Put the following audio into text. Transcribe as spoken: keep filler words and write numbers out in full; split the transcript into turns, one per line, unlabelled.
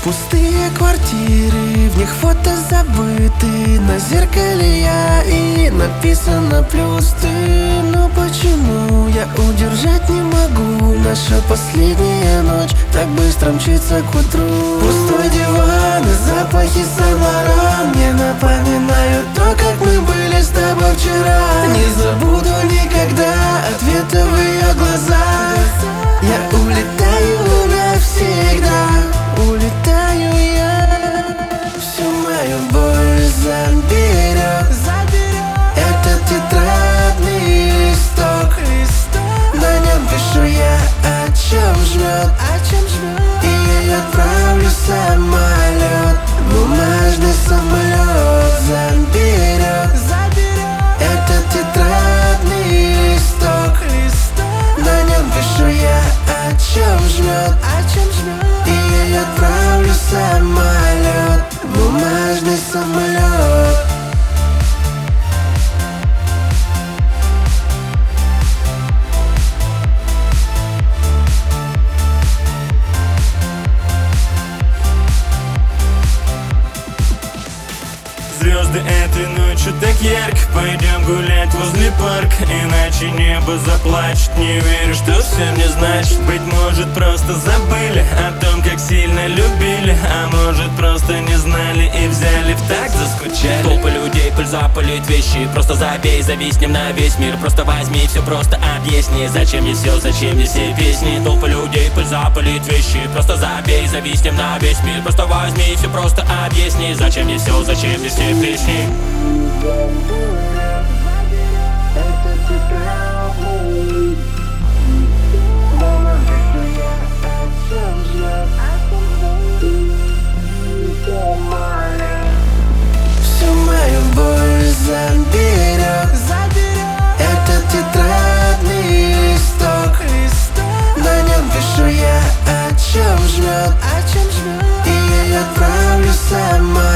Пустые квартиры, в них фото забыты. На зеркале я и написано плюс ты. Но почему я удержать не могу? Наша последняя ночь так быстро мчится к утру. Пустой диван и запахи Сан-Лоран мне напоминают то, как мы были с тобой вчера. Не забуду никогда ответа в ее глазах. Я улетаю навсегда. Улетаю я. Всю мою боль заберет этот тетрадный листок. На нем пишу я, о чем жмет, и я отправлю самолет. Бумажный самолет заберет этот тетрадный листок. На нем пишу я, о чем жмет, и я отправлю самолет. Бумажный самолет.
Звезды этой ночью так ярко. Пойдем гулять возле парка, иначе небо заплачет. Не верю, что все мне значит. Быть может, просто забыли о том, как сильно любили. А может, просто не знали и взяли в так, заскучали.
Толпы людей, пыль запалит вещи. Просто забей, зависнем на весь мир. Просто возьми, все просто объясни. Зачем мне все, зачем мне все песни? Толпы людей, пыль запалит вещи. Просто забей, зависнем на весь мир. Просто возьми, все просто объясни. Зачем мне все, зачем мне все песни?
Всю мою боль заберет этот тетрадный листок. На нем пишу я, о чем жмет, и я отправлю сама.